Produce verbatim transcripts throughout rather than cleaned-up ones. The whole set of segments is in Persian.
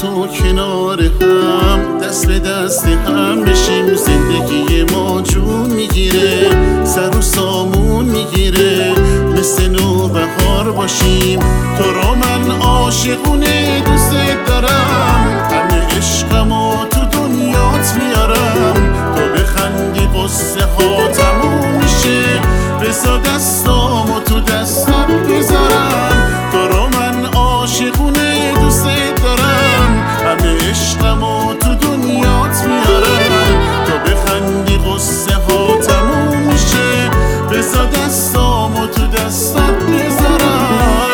تو کنار هم دست به دست هم بشیم، زندگی ما جون میگیره، سر و سامون میگیره، مثل نوبهار باشیم. تو رو من عاشقونه دوست دارم، همه عشقمو تو دنیات میارم. تو بخندی قصه ها تموم میشه، بذار دستامو تو دستات بذارم. تو رو من عاشقونه دوست دارم، همه عشقمو تو دنیات میارم. تو بخندی قصه ها تموم میشه، بذار دستامو تو دستات بذارم.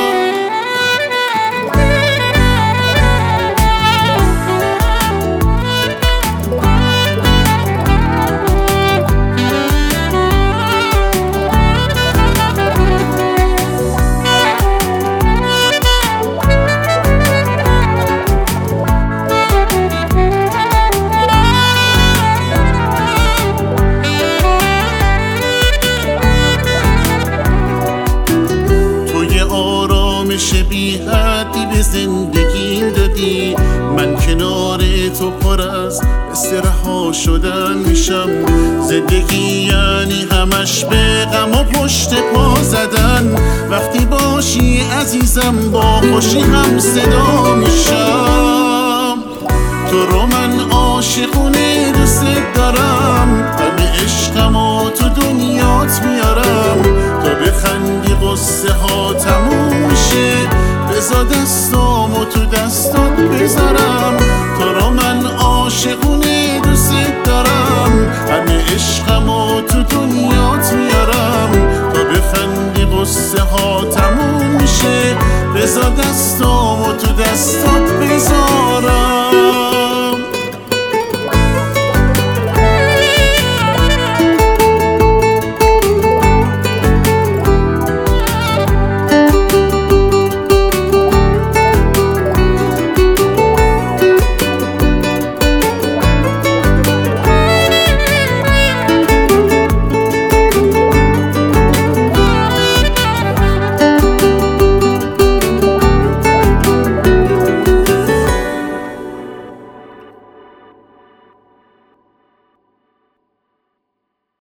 آرامش بی حدی به زندگیم دادی، من کنار تو پر از استراحا شدن میشم. زندگی یعنی همش به غم و پشت پا زدن، وقتی باشی عزیزم با خوشی هم صدا میشم. تو رو من عاشقونه دوست دارم، همه عشقمو تو دنیات میارم. تو بخندی قصه ها تموم میشه، بذار دستامو تو دستات بذارم. تو رو من عاشقونه دوست دارم، همه عشقمو تو دنیات میارم. تو بخندی قصه ها تموم میشه، بذار دستامو تو دستات